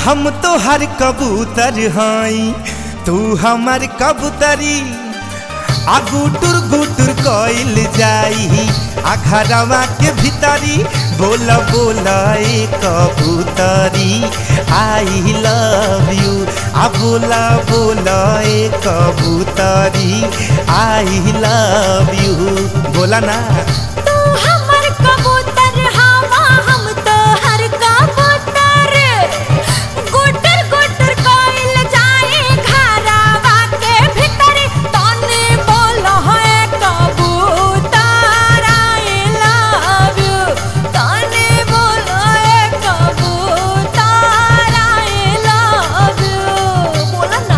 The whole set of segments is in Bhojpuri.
हम तो हर कबूतर हई तू हमार कबूतरी आ गुटुर गुटुर कइल जाई आ घरवा के भीतरी बोला बोला ए कबूतरी आई लव यू आ बोला बोला ए कबूतरी आई लव यू बोला ना। तू हमर कबूतर हवा हम तो हर कबूतर गुटर गुटर कइल जाए घरवा के भीतरी तने बोला है कबूतर आई लव यू तने बोला है कबूतर आई लव यू बोला ना।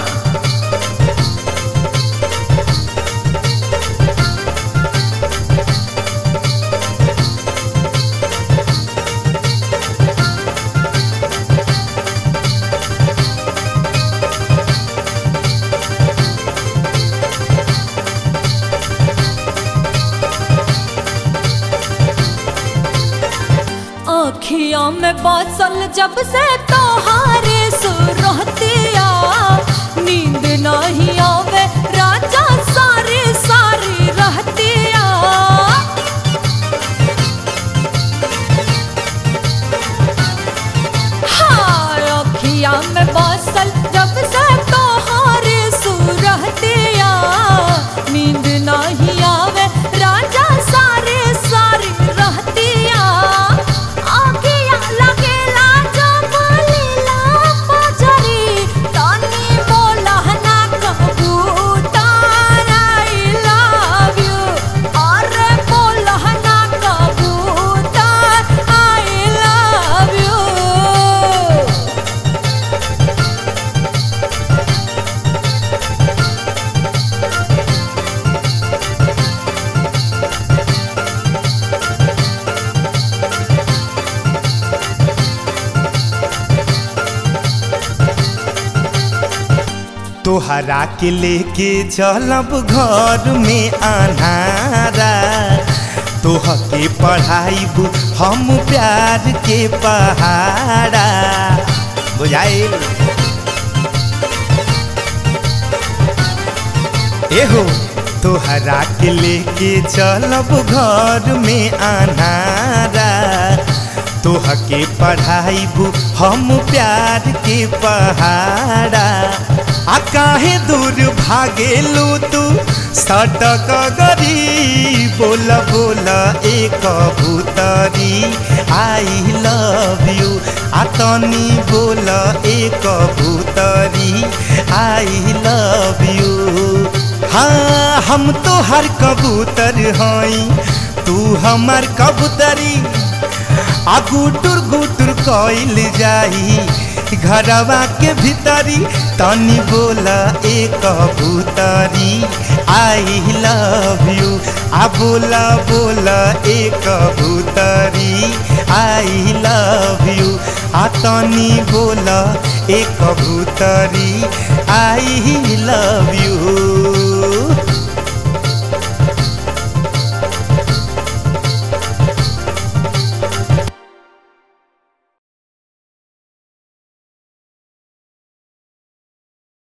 अखियों में बसल जब से तोहारे सुरतिया नींद नहीं आवे राजा सारी सारी रहतिया। हाँ अखियों में बसल जब से तोहारे सुरतिया नींद नहीं आवे राजा सारी सारी रहतिया। तोहरा के लेके चलब घर में अन्हारा तोह के पढ़ाईब हम प्यार के पहाड़ा बुझाइल। एहो तोहरा के लेके चलब घर में अन्हारा तोह के पढ़ाईब हम प्यार के पहाड़ा। आ काहे दूर भागेलू तू सटक गरी बोला बोला ए कबूतरी आई लव यू आ तनी बोला ए कबूतरी आई लव यू। हाँ हम तो हर कबूतर हई तू हमार कबूतरी आ गुटुर गुटुर कइल जाई घरवा के भीतरी तनी बोला ए कबूतरी आई लव यू आ बोला बोला ए कबूतरी आई लव यू आ तनी बोला ए कबूतरी आई लव यू।